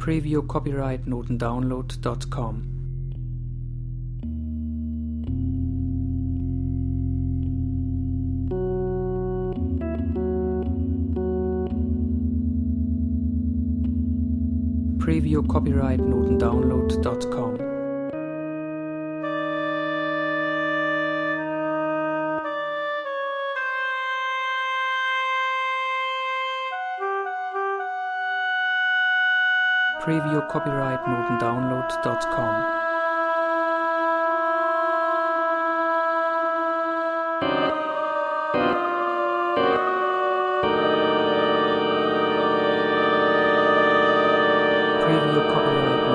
Preview Copyright Notendownload.com. Preview Copyright Notendownload.com. Preview Copyright Notendownload.com. Preview Copyright